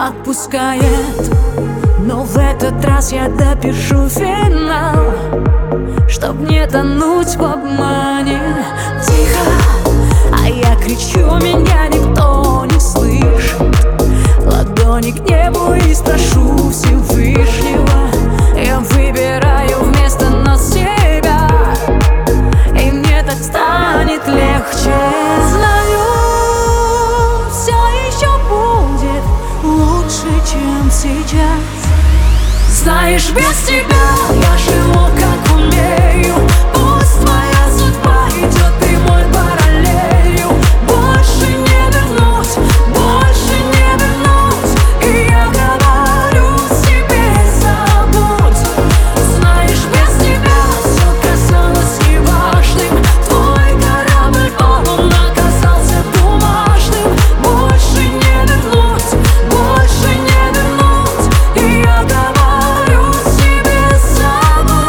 отпускает. Но в этот раз я допишу финал, чтоб не тонуть в обмане. Тихо, а я кричу, меня никто не слышит. Ладони к небу и спрошу Всевышнего. Я выбираю вместо нас себя, и мне так станет легче. Знаю, все еще будет лучше, чем сейчас. Знаешь, без тебя я живу как умею. Пусть твоя судьба идет прямой параллелью. Больше не вернуть, больше не вернуть. И я говорю себе, забудь. Знаешь, без тебя все казалось неважным. Твой корабль он оказался бумажным. Больше не вернуть, больше не вернуть. И я говорю себе, забудь.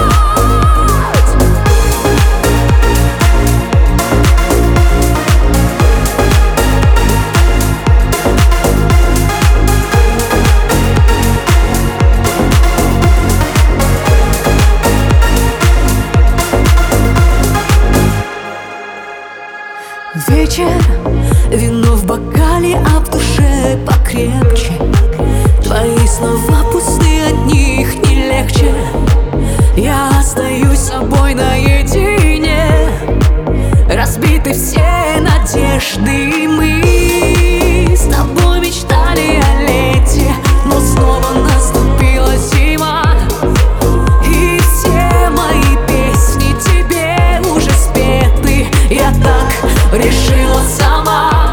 Вечер, вино в бокале, а в душе покрепче. Твои слова пусты, от них не легче. Я остаюсь с собой наедине. Разбиты все надежды. Мы с тобой мечтали о лете, но снова наступила зима. И все мои песни тебе уже спеты. Я так решила сама.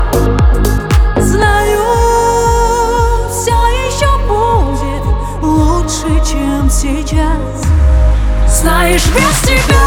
Знаю, все еще будет лучше, чем сейчас. Знаешь, без тебя